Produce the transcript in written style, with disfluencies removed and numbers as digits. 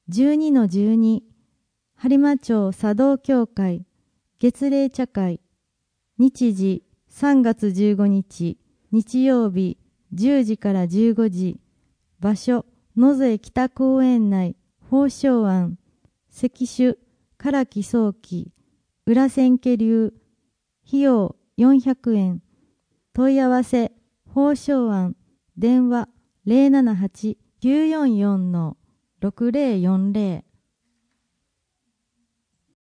12-12播磨町茶道協会月例茶会日時3月15日日曜日10時から15時場所野添北公園内宝生庵石種唐木早期裏千家流費用400円問い合わせ宝生庵電話078-944-6040